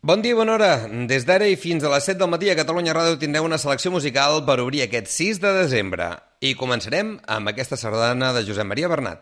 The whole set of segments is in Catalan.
Bon dia i bona hora. Des d'ara i fins a les 7 del matí a Catalunya Ràdio tindreu una selecció musical per obrir aquest 6 de desembre. I començarem amb aquesta sardana de Josep Maria Bernat.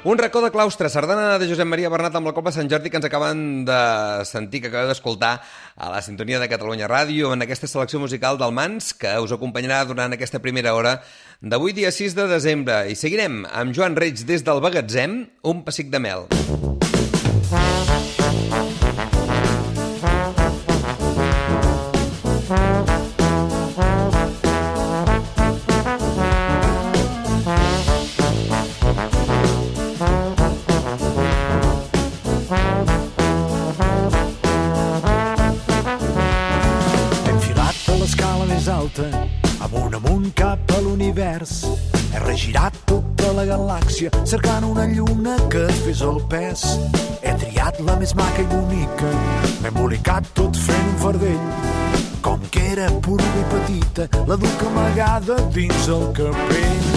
Un racó de claustre, sardana de Josep Maria Bernat amb la Copa Sant Jordi que ens acaben de sentir, que acabeu d'escoltar a la sintonia de Catalunya Ràdio en aquesta selecció musical del Mans que us acompanyarà durant aquesta primera hora d'avui dia 6 de desembre. I seguirem amb Joan Reig des del Bagatzem, Un pessic de mel. Amunt cap a l'univers. He regirat tota la galàxia cercant una lluna que es fes el pes. He triat la més maca i bonica, m'he embolicat tot fent un fardell. Com que era pura i petita, la duc amagada dins el capell.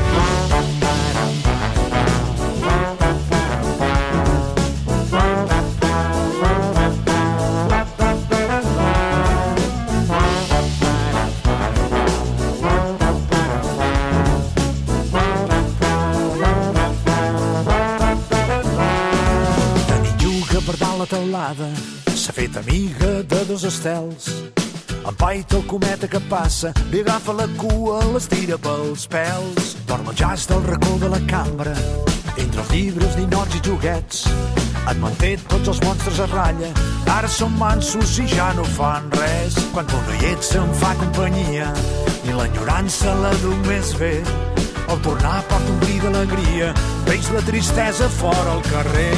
S'ha fet amiga de dos estels. Empaita el cometa que passa, li agafa la cua, l'estira pels pèls. Dorm el jazz del racó de la cambra, entre els llibres, ninots i joguets. Et manté tots els monstres a ratlla, ara són mansos i ja no fan res. Quan tu no hi ets em fa companyia, i l'enyorança la duc més bé. Al tornar porta un bri d'alegria, veig la tristesa fora al carrer.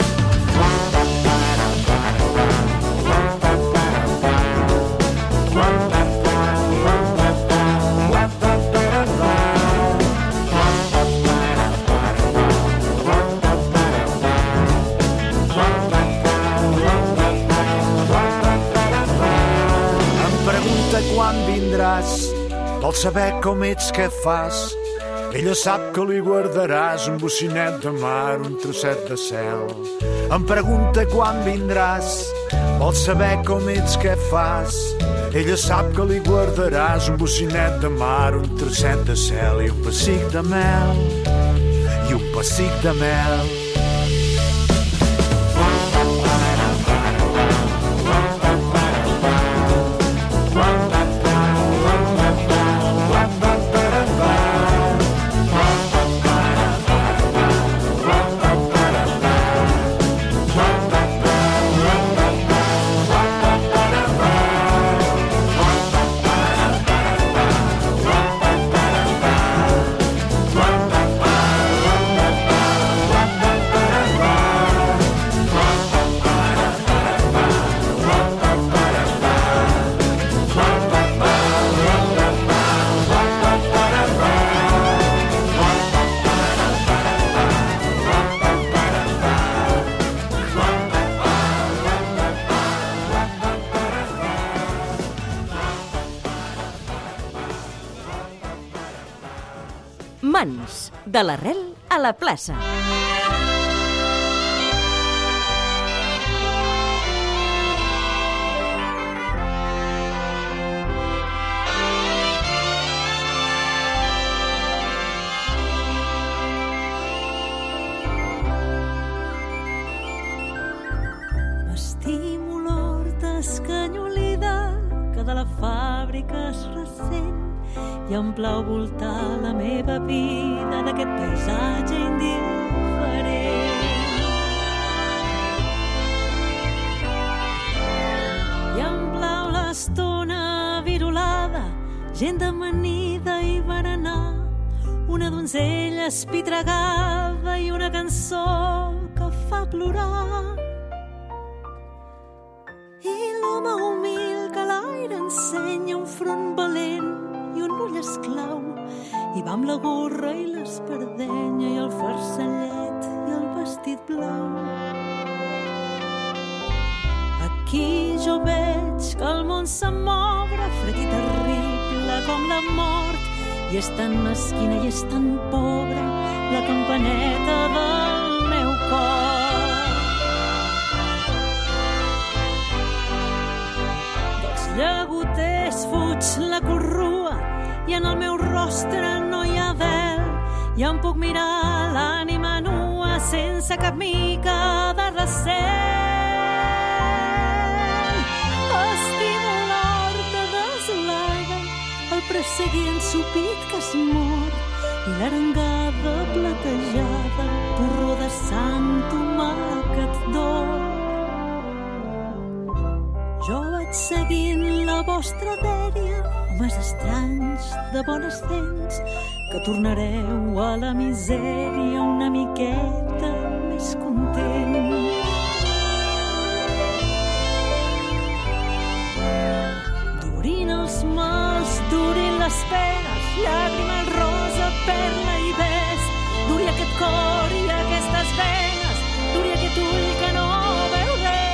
Quan vindràs, vol saber com ets, què fas. Ella sap que li guardaràs un bocinet de mar, un trosset de cel. Em pregunta quan vindràs, vol saber com ets, què fas. Ella sap que li guardaràs un bocinet de mar, un trosset de cel i un pessic de mel, i un pessic de mel. Mans, de l'arrel a la plaça. M'estimo l'hort escanyolida que de la fàbrica es ressent i em plau voltar la meva vida d'aquest paisatge indiferent. I em plau l'estona virolada, gent amanida i berenar, una donzella espitregada i una cançó que fa plorar. I l'home humil que l'aire ensenya un front valent i un ull esclau, i va amb la gorra i l'espardenya i el farcellet i el vestit blau. Aquí jo veig que el món se'm obre fred i terrible com la mort, i és tan mesquina i és tan pobra la campaneta del meu cor. Dels llagoters fuig la corrua i en el meu rostre no hi ha vel, i em puc mirar l'ànima nua sense cap mica de recel. Estimo l'horta desolada, el presseguir ensopit que es mor i l'arengada platejada, porró de sant tomàquet d'or. Jo vaig seguint la vostra dèria, homes estranys de bones dents, que tornareu a la misèria una miqueta més content. Durin els mals, durin les penes, llàgrima, rosa, perla i bes, duri aquest cor i aquestes venes, duri aquest ull que no veu res.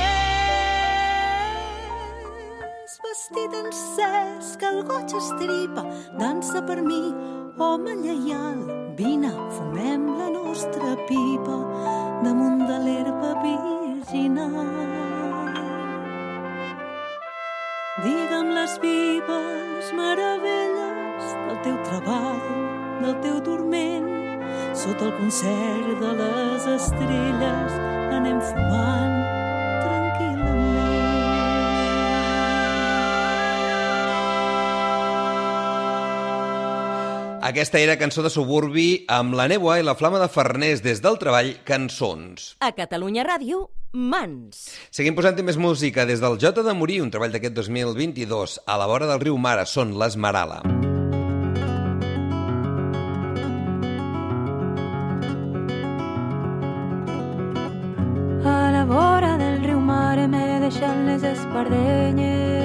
Vestit encès que el goig estripa, dansa per mi, home lleial, vine, fumem la nostra pipa damunt de l'herba virginal. Digue'm les vives meravelles del teu treball, del teu dorment, sota el concert de les estrelles anem fumant tranquil·lament. Aquesta era Cançó de Suburbi amb la Neboa i la Flama de Farners des del treball Cançons. A Catalunya Ràdio, Mans. Seguim posant-hi més música des del Jota de Morir, un treball d'aquest 2022. A la vora del riu Mara són l'Esmerala. A la vora del riu Mare m'he deixat les espardenyes.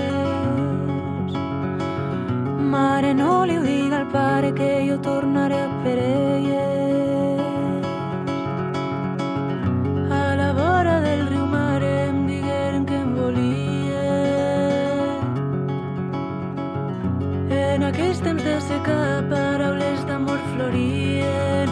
Mare, no li ho diga al pare que jo tornaré per elles. A la vora del riu Mare em digueren que em volien. En aquells temps de seca paraules d'amor florien.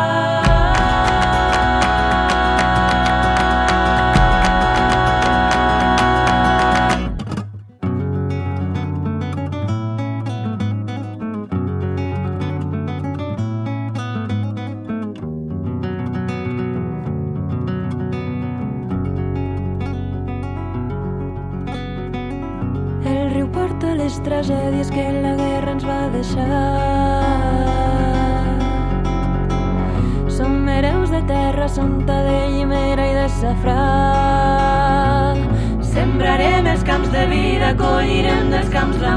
Les tragèdies que la guerra ens va deixar. Som hereus de terra, som de llimera i de safrà. Sembrarem els camps de vida, collirem dels camps la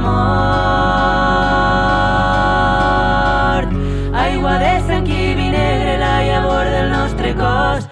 mort. Aigua de sang i vi negre, la llavor del nostre cos.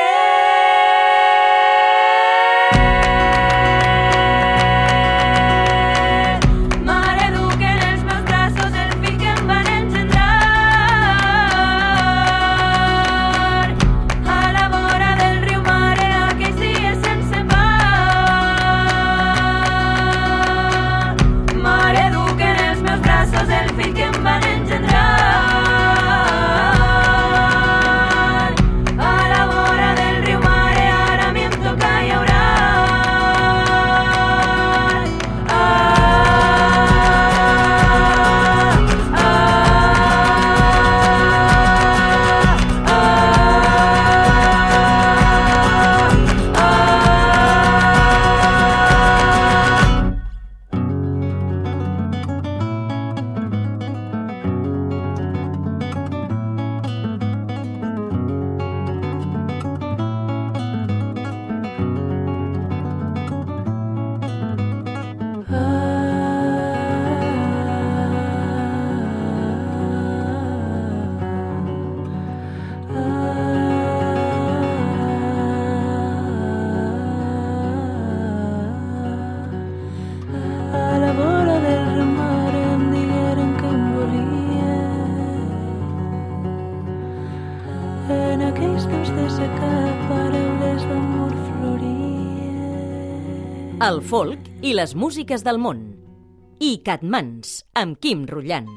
El folk i les músiques del món. I Catmans, amb Quim Rullant.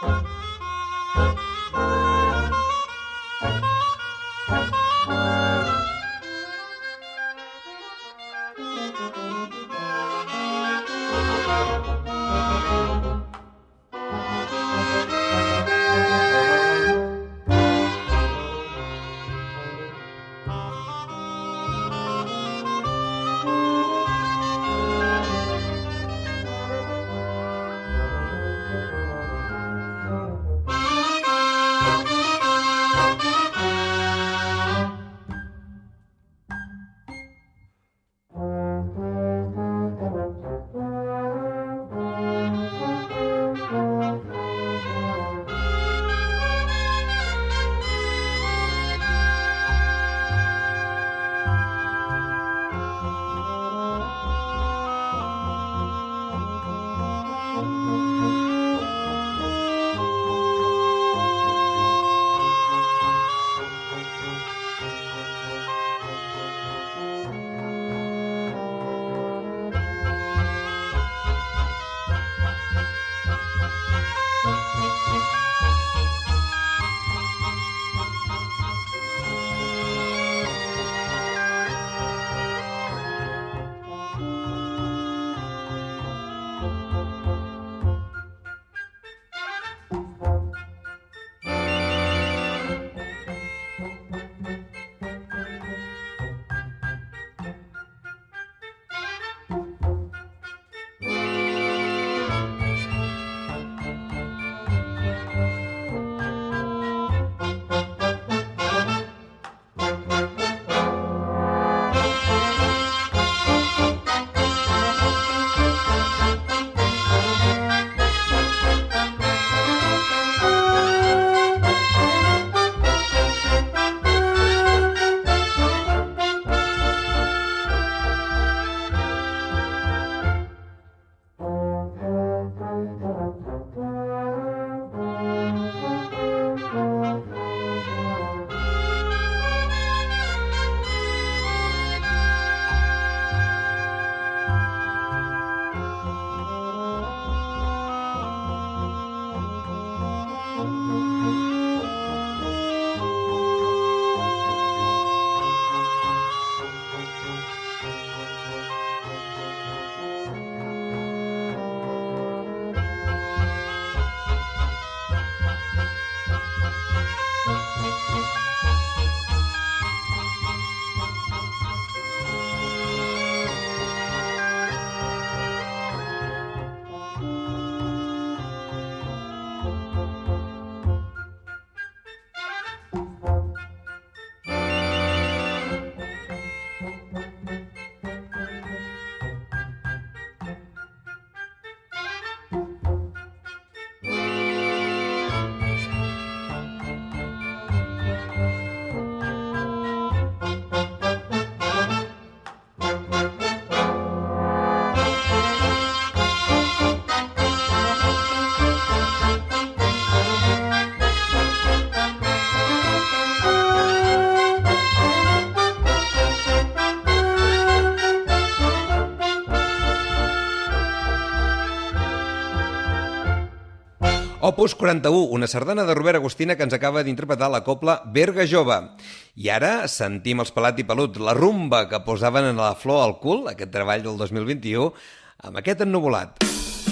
Opus 41, una sardana de Robert Agustina que ens acaba d'interpretar la cobla Berga Jove. I ara sentim els Pelat i Pelut, la rumba que posaven en la flor al cul, aquest treball del 2021, amb aquest ennuvolat.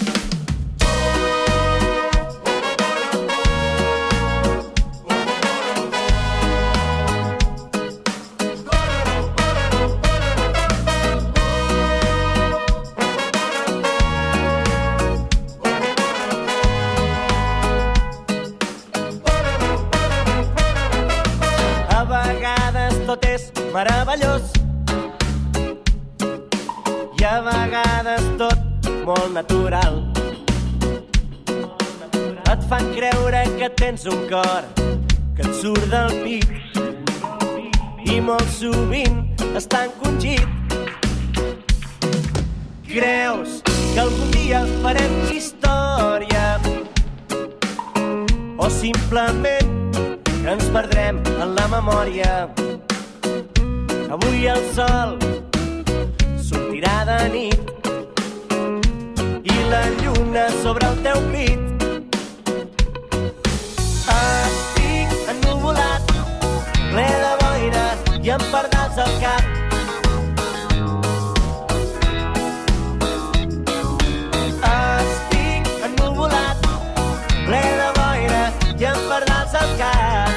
Tot és meravellós i a vegades tot molt natural. Et fan creure que tens un cor que et surt del pit i molt sovint està encongit. Creus que algun dia farem història o simplement que ens perdrem en la memòria. Avui el sol sortirà de nit i la lluna sobre el teu pit pardals al cap.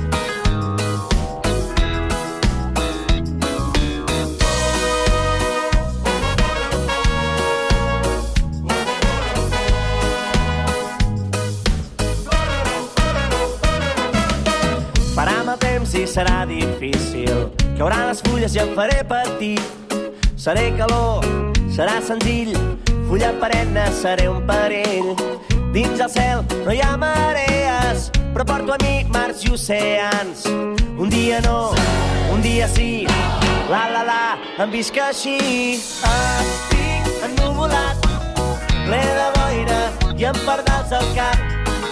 Farà mal temps i serà difícil, cauran les fulles i em faré petit. Seré calor, serà senzill, fulla perenne, seré un perill. Dins el cel no hi ha marees, però porto a mi mars i oceans. Un dia no, un dia sí, la la la, em visc així. Estic ennuvolat, ple de boira i amb pardals al cap.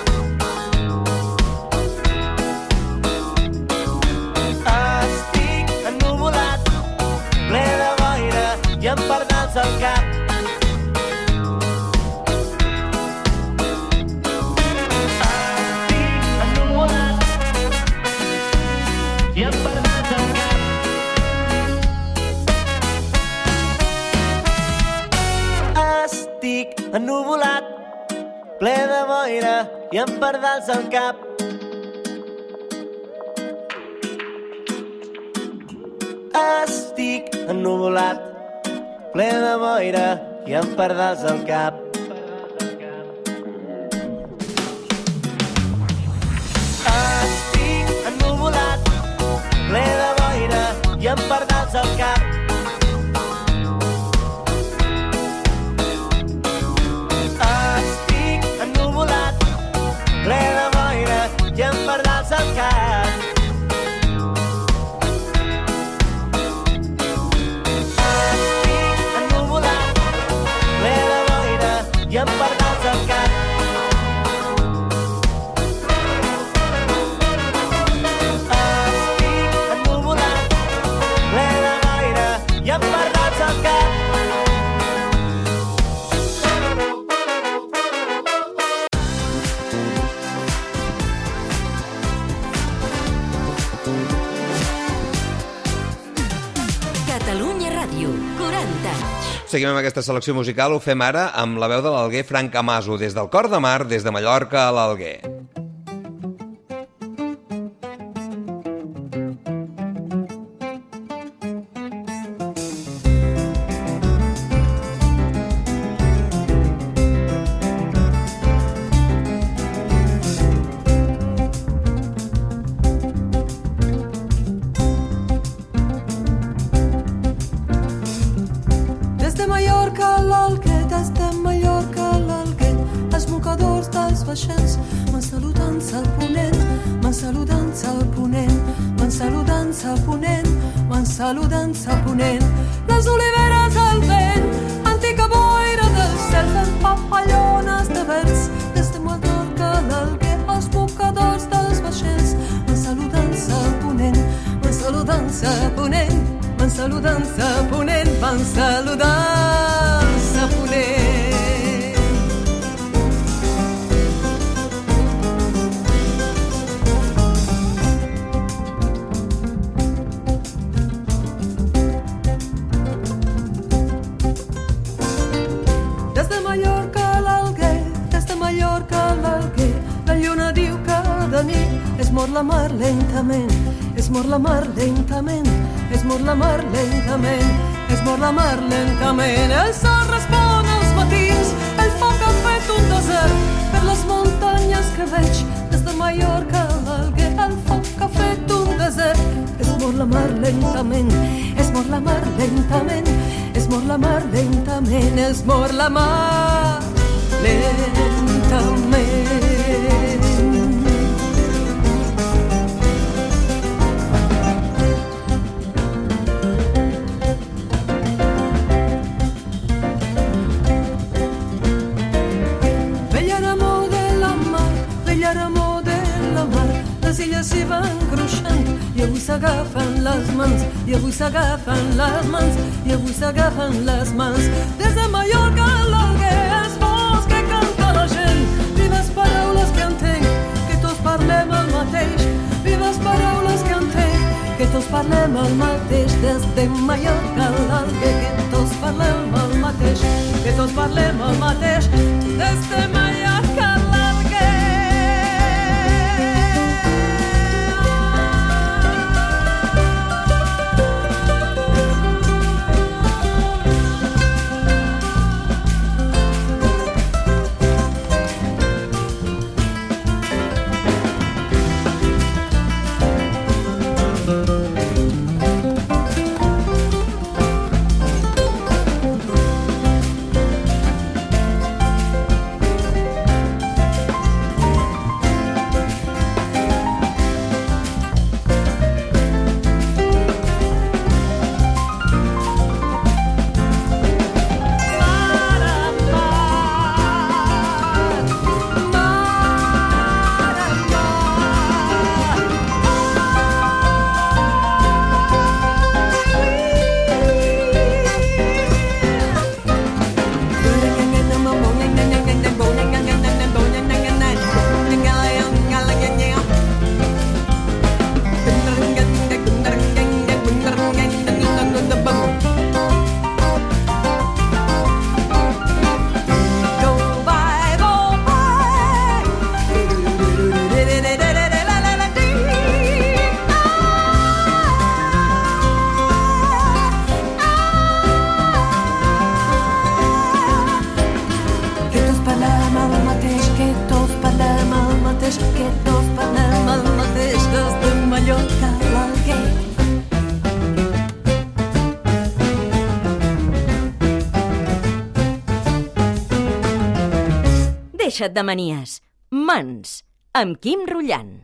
Estic ennuvolat, ple de boira i amb pardals al cap. Ennuvolat, ple de boira i amb pardals al cap. Estic ennuvolat, ple de boira i amb pardals al cap. Estic ennuvolat, ple de boira i amb pardals al cap. Ple de boira i amb pardals al cap. Estic ennuvolat, ple de boira i amb pardals al cap. Estic ennuvolat, ple de boira i amb pardals al cap. Catalunya Ràdio, 40 anys. Seguim amb aquesta selecció musical, ho fem ara amb la veu de l'Alguer Frank Amaso, des del cor de mar, des de Mallorca a l'Alguer. Saludant a ponent, les oliveres al vent, antica boira del cel fent papallones de verds. Des de Mallorca a l'Alguer, els mocadors dels vaixells, van saludant a ponent, van saludant a ponent, van saludant a ponent, van saludant a ponent. Es mor la mar lentament, es mor la mar lentament, es mor la mar lentament, es mor la mar lentament. El sol respon als matins, el foc ha fet un desert per les muntanyes que veig des de Mallorca a l'Alguer. El foc ha fet un desert, es mor la mar lentament, es mor la mar lentament, es mor la mar lentament, es mor la mar lentament. Les illes s'hi van cruixant i avui s'agafen les mans, i avui s'agafen les mans, i avui s'agafen les mans. Des de Mallorca a l'Alguer és vols que canta la gent, vives paraules que entenc, que tots parlem el mateix, vives paraules que entenc, que tots parlem el mateix. Des de Mallorca a l'Alguer, que tots parlem el mateix, que tots parlem el mateix. Des de Mallorca a l'Alguer. Deixa't de manies. Mans, amb Quim Rullant.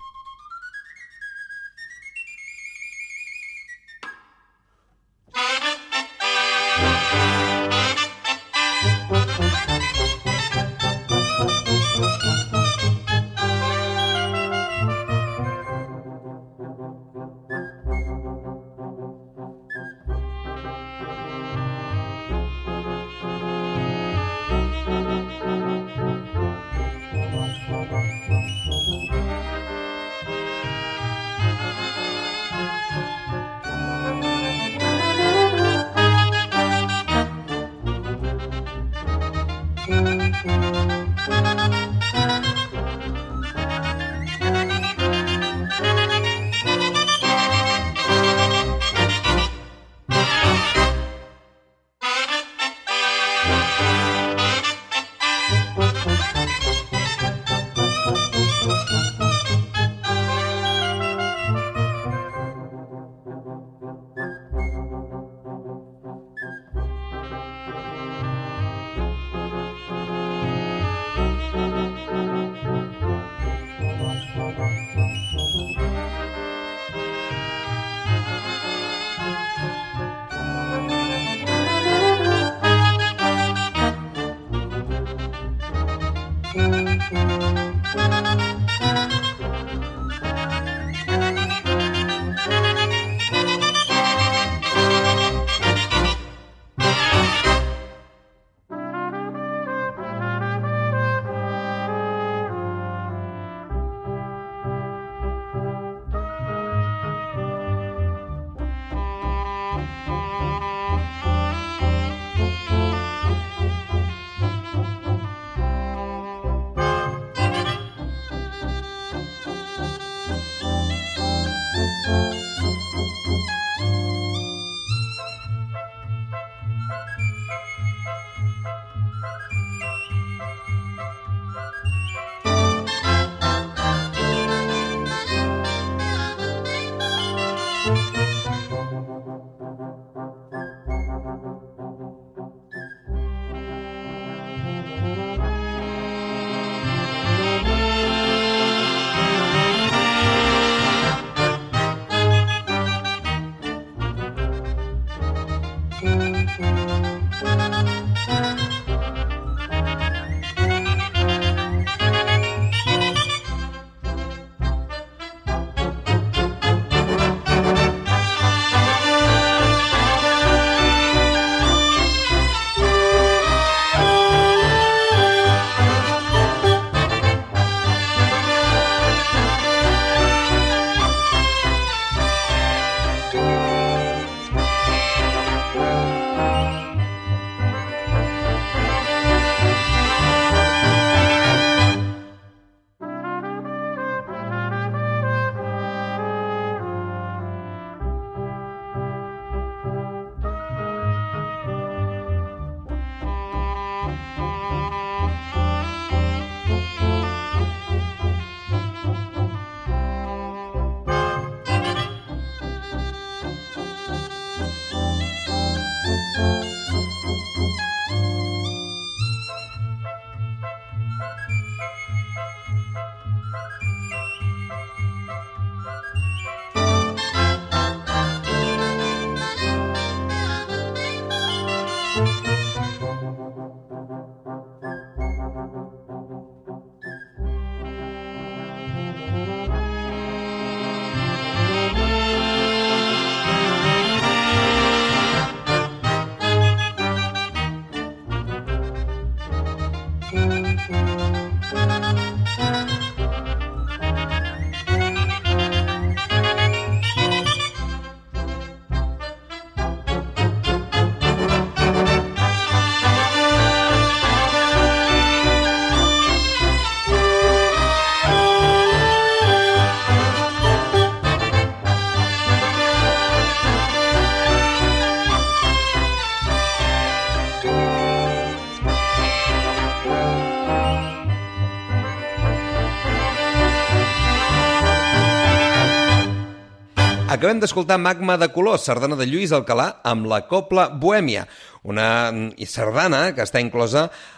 Acabem d'escoltar Magma de colors, sardana de Lluís Alcalà amb la Copla Bohèmia, una sardana que està inclosa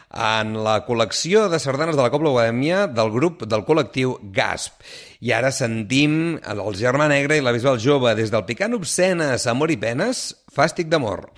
en la col·lecció de sardanes de la Cobla Bohèmia del grup del col·lectiu Gasp. I ara sentim el Germà Negre i la Bisbal Jove des del Picant Obscenes, Amor i Penes, Fàstic d'amor.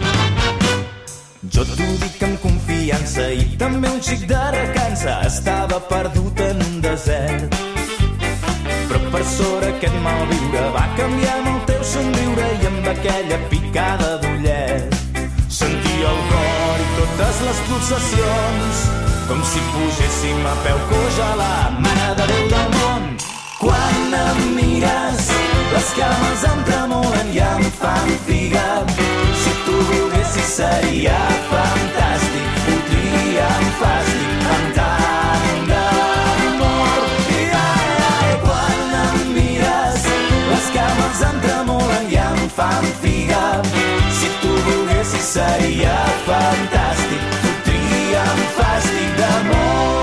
Jo t'ho dic amb confiança i també un xic de recança. Estava perdut en un desert, però per sort aquest malviure va canviar amb el teu somriure i amb aquella picada d'ullet. Sentia el cor i totes les pulsacions, com si pugéssim a peu coix a la Mare de Déu del món. Quan em mires, les cames em tremolen i em fan figa. Si tu volguessis seria fantàstic, fotríem fàstic amb tant d'amor. Quan em mires, les cames em tremolen i em fan figa. Si tu volguessis seria fantàstic, fotríem fàstic d'amor.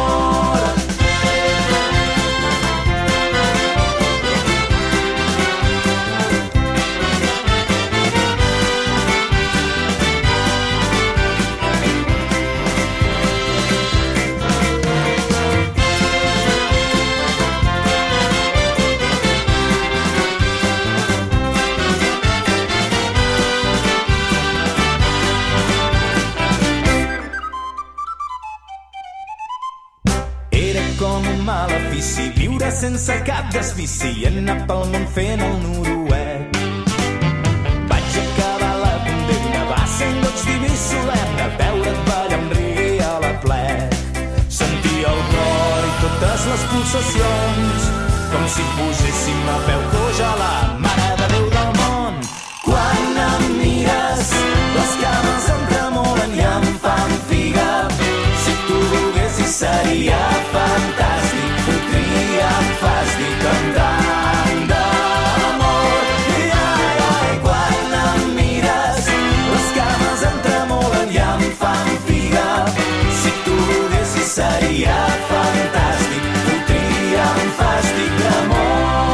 Malefici, viure sense cap desfici i anar pel món fent el noruec. Vaig acabar la condemna, va ser un goig diví solemne, veure't ballar amb reggae a la plec. Sentia el cor i totes les pulsacions, com si poséssim a peu coix a la Mare de Déu del món. Quan em mires, les cames em tremolen i em fan figa. Si tu volguessis seria fantàstic, fotríem fàstic amb tant d'amor. Quan em mires, les cames em tremolen i em fan figa. Si tu volguessis seria fantàstic, fotríem fàstic d'amor.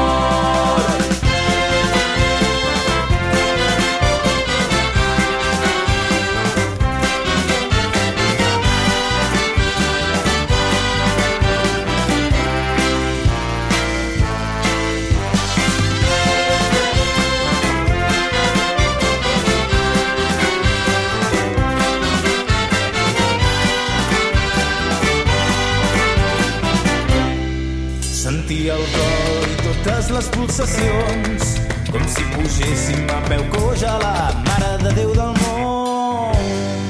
Sentia el cor i totes les pulsacions, com si pugéssim a peu coix a la Mare de Déu del món.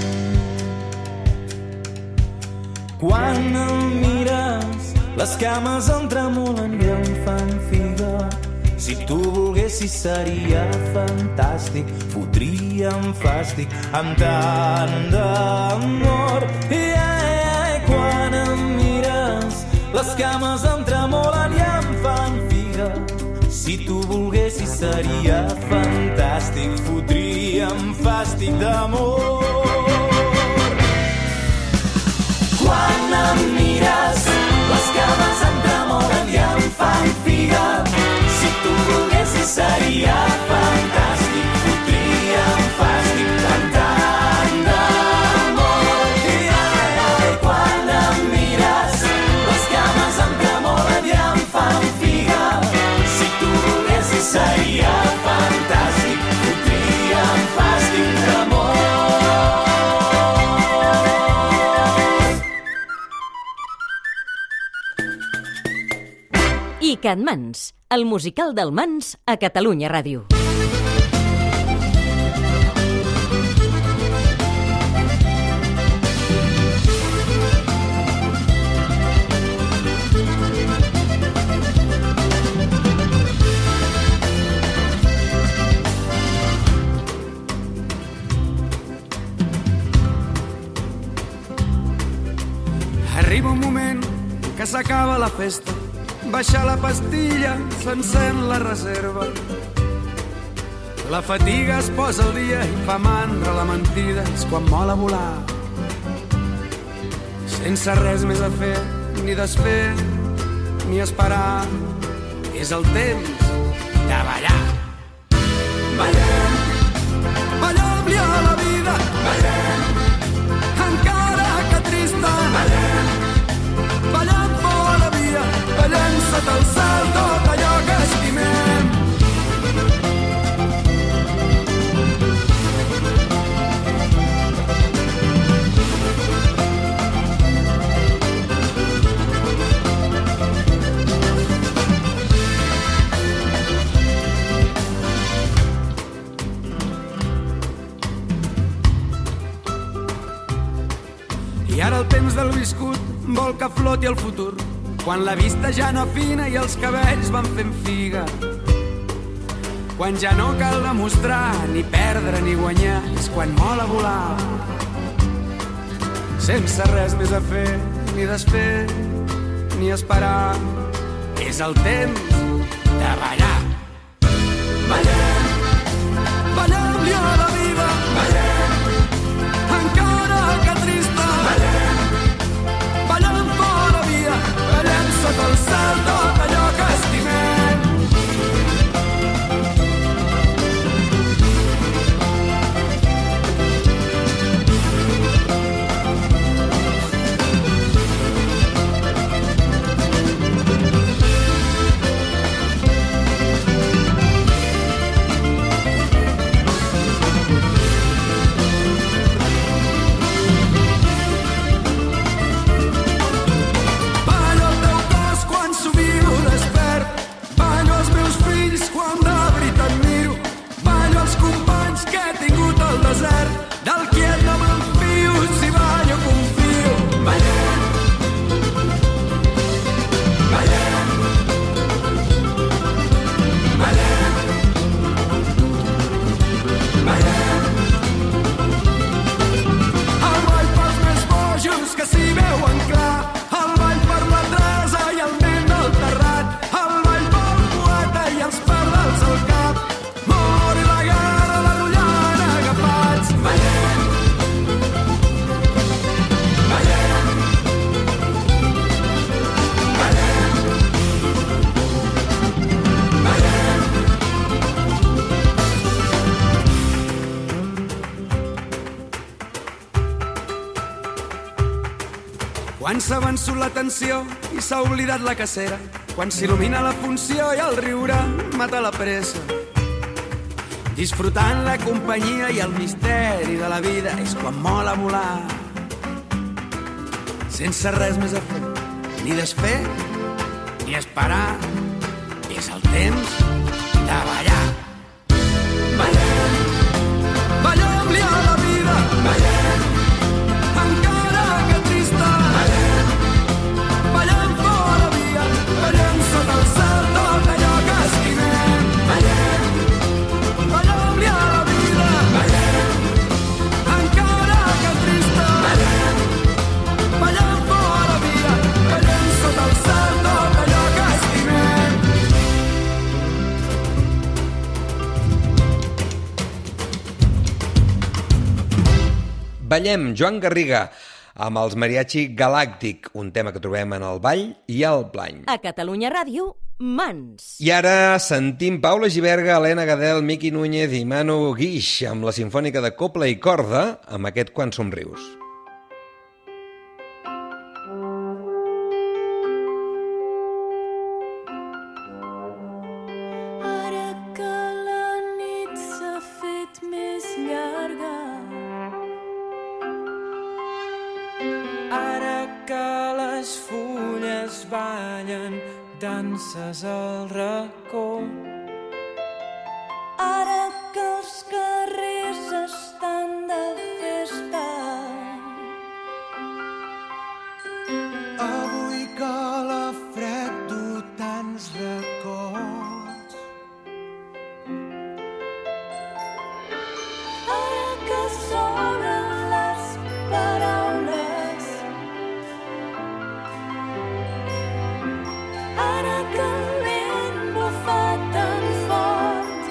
Quan em mires, les cames em tremolen i em fan figa. Si tu volguessis seria fantàstic, fotríem fàstic amb tant d'amor. Quan em mires, les cames em tremolen i em fan figa. Si tu volguessis seria fantàstic, fotríem fàstic d'amor. Quan em mires, les cames em tremolen i em fan figa. Si tu volguessis seria fantàstic, fotríem fàstic amb tant d'amor. Quan em mires, les cames em tremolen i em fan figa. Si tu volguessis seria fantàstic, fotríem fàstic d'amor. I Can Mans, el musical del Mans a Catalunya Ràdio. Arriba un moment que s'acaba la festa, baixa la pastilla, s'encén la reserva. La fatiga es posa al dia i fa mandra la mentida, és quan mola volar. Sense res més a fer, ni desfer, ni esperar, és el temps de ballar. Ballem, ballem-li a la vida, ballem, encara que sota el cel tot allò que estimem. I ara el temps del viscut vol que floti el futur, quan la vista ja no afina i els cabells van fent figa. Quan ja no cal demostrar, ni perdre ni guanyar, és quan mola volar. Sense res més a fer, ni desfer, ni esperar. És el temps de ballar. Ballem, ballem-li a la vida. Ballem, encara que trista. Ballem, ballem fora via. Ballem sota el cel tot allò que estimem. Del quiet no m'enfio, si ballo confio. Ballem, ballem, ballem, ballem. El ball pels més bojos que s'hi veuen clar, el ball per la tresa i el nen del terrat, el ball pel poeta i els pardals al cap, mor i la guerra la rullant agafats. Ballem, quan s'ha vençut la tensió i s'ha oblidat la cacera, quan s'il·lumina la funció i el riure mata la pressa. Disfrutant la companyia i el misteri de la vida és quan mola volar. Sense res més a fer, ni desfer, ni esperar. És el temps de ballar. Ballem, ballem-li a la vida. Ballem, encara que trista. Ballem, ballem fora via. Ballem sota el cel tot allò que estimem. Ballem, ballem-li a la vida. Ballem, encara que trista. Ballem, ballem fora via. Ballem sota el cel tot allò que estimem. Ballem, Joan Garriga, amb els Mariachi Galàctic, un tema que trobem en el ball i el plany. A Catalunya Ràdio, Mans. I ara sentim Paula Giberga, Helena Gadel, Miqui Núñez i Manu Guix amb la Simfònica de Copla i Corda amb aquest Quan somrius. Ara que la nit s'ha fet més llarga, ara que les fulles ballen danses al racó, ara que els carrers estan de festa, avui que la fred du tants records, ara que s'obren les paraules, ara que el vent bufa tan fort,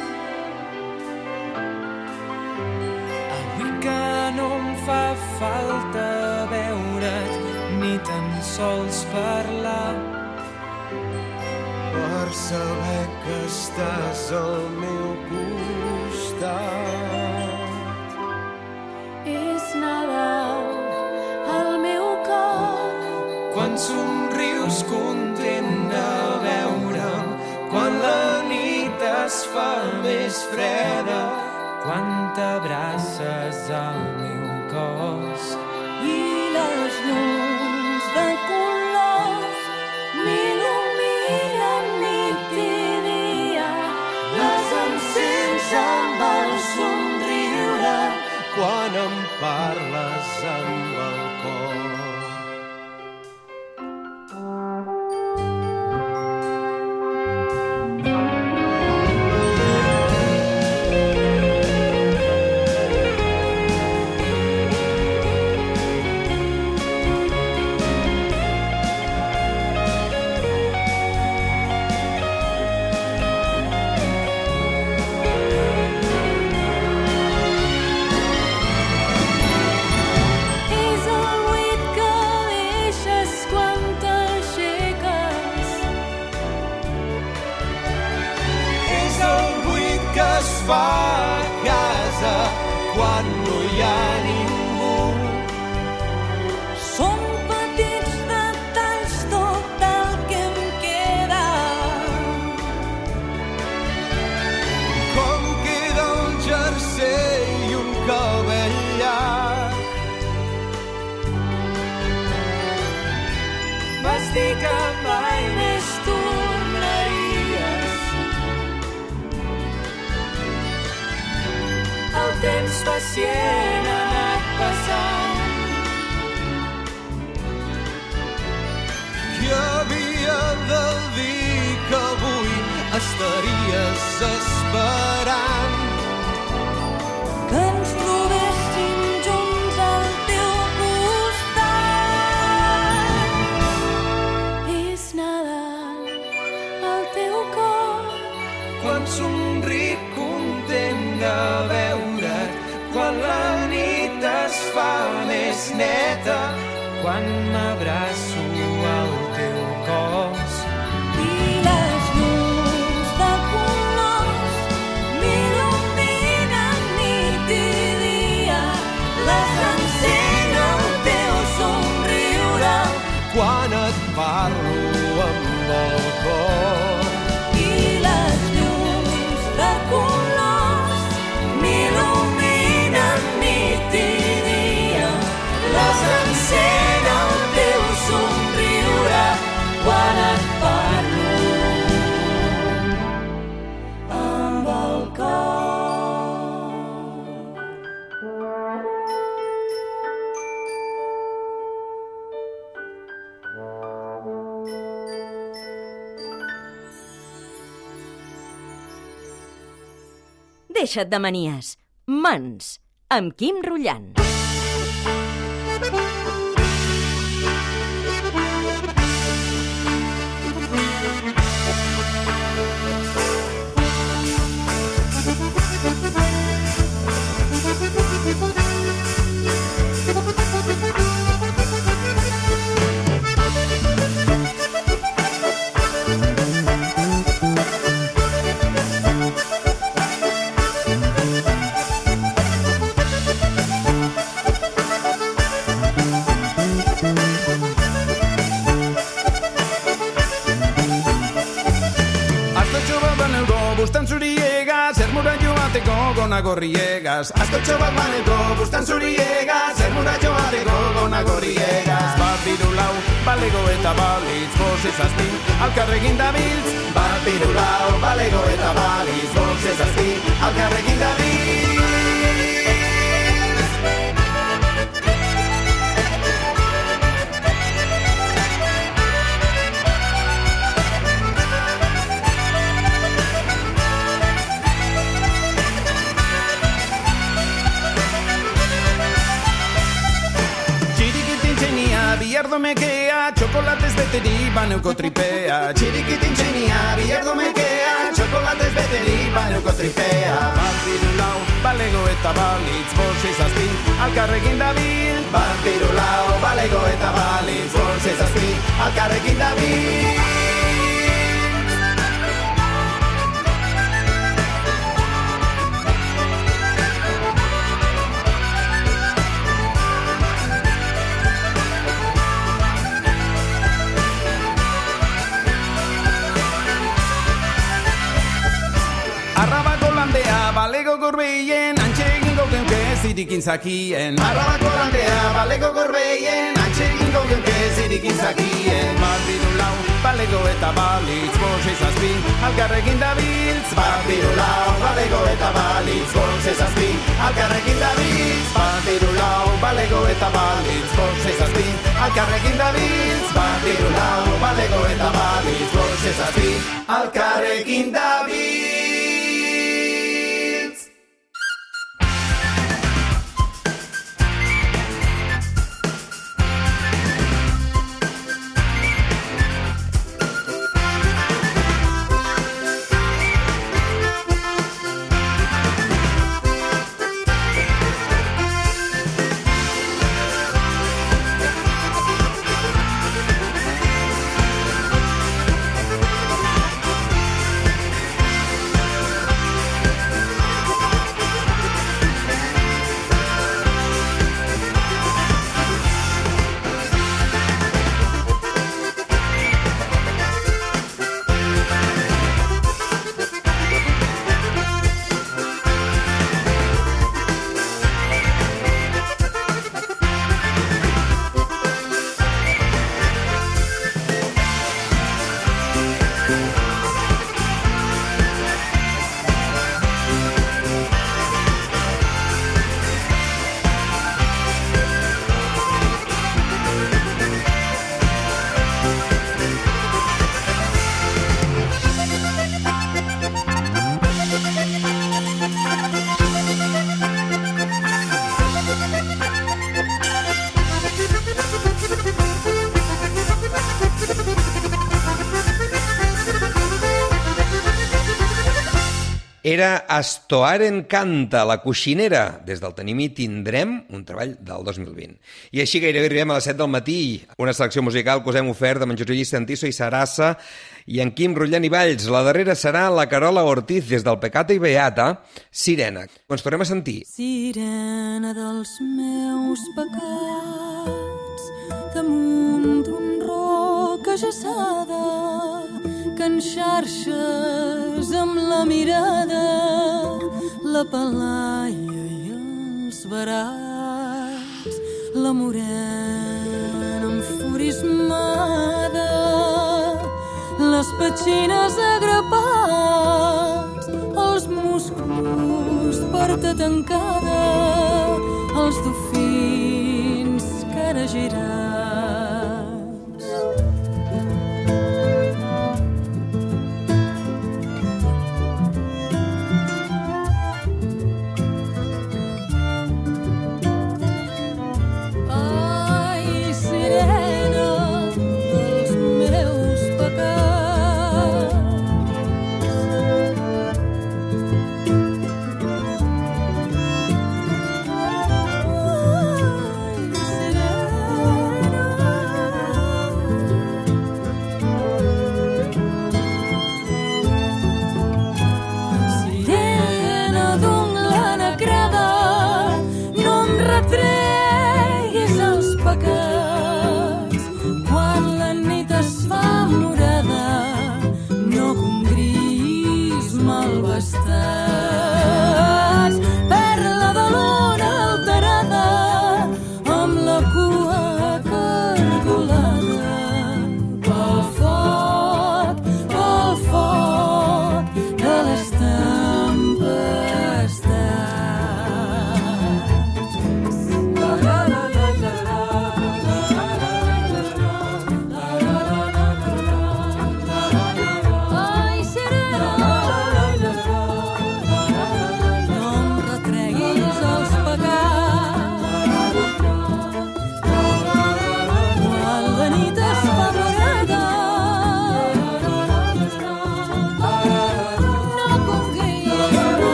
avui que no em fa falta veure't ni tan sols parlar, per saber que estàs al meu costat. és Nadal al meu cor, Quan somrius content de veure fa més freda quan t'abraces al meu cos. I les llums de colors m'il·luminen nit i dia. Les encens amb el somriure quan em parles amb el cor. A casa quan no hi ha ningú. Són petits detalls tot el que em queda. Com queda un jersei i un cabell llarg. Vas dir que mai més tornaries. El temps pacient ha anat passant. Qui havia de dir que avui estaries esperant que ens trobéssim junts al teu costat. És Nadal al teu cor quan somric content de veure't, quan la nit es fa més neta, quan m'abraço al teu cos. I les llums de colors m'il·luminen nit i dia. Les encén el teu somriure quan et parlo amb el cor. I les llums de colors m'il·luminen nit i dia. Les encén el teu somriure quan et parlo amb el cor. Deixa't de manies. Mans, amb Quim Rullant. Gorriegas, hasta chaval maneto, bustan suriegas, el murajo ateko gona gorriegas. Bapirulau, balego eta balitz, bos ezazpi, alkarrekin dabiltz. Bapirulau, balego eta balitz, bos ezazpi, alkarrekin dabiltz. Bilardo mekea, txokolatez beteri baneuko tripea. Txirikitin txenia, bilardo mekea, txokolatez beteri baneuko tripea. Bapirulau, balego eta balitz, bos ezazpi, alkarrekin dabil. Bapirulau, balego eta balitz, bos ezazpi, alkarrekin dabil. balego gorbeien, antxegingo geuke zirikin zakien. Arrabako landea, balego gorbeien, antxegingo geuke zirikin zakien. Bat biru lau, balego eta balitz, bost ezazpi, alkarrekin dabiltz. Bat biru lau, balego eta balitz, bost ezazpi, alkarrekin dabiltz. Bat biru lau, balego eta balitz, bost ezazpi, alkarrekin dabiltz. Bat biru lau, balego eta balitz, bost ezazpi, alkarrekin dabiltz. Era Astoaren Canta, la coixinera. Des del Tenim i Tindrem, un treball del 2020. I així gairebé arribem a les 7 del matí. Una selecció musical que us hem ofert de en José Lluís Santiso i Sarassa i en Quim Rullant i Valls. La darrera serà la Carola Ortiz, des del Pecata i Beata, Sirena. Ens tornem a sentir. Sirena dels meus pecats, damunt d'un roc ajaçada, que en xarxes amb la mirada la palaia i els verats, la morena enfurismada, les petxines agrapats, els musclos porta tancada, els dofins cara girats.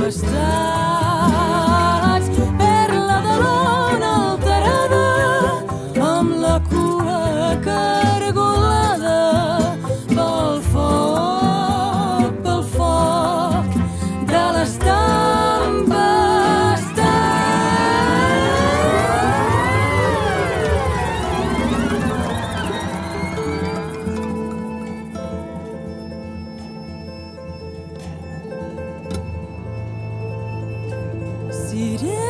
estats. Perla de l'ona alterada, amb la cua cargolada pel foc de les tempestats.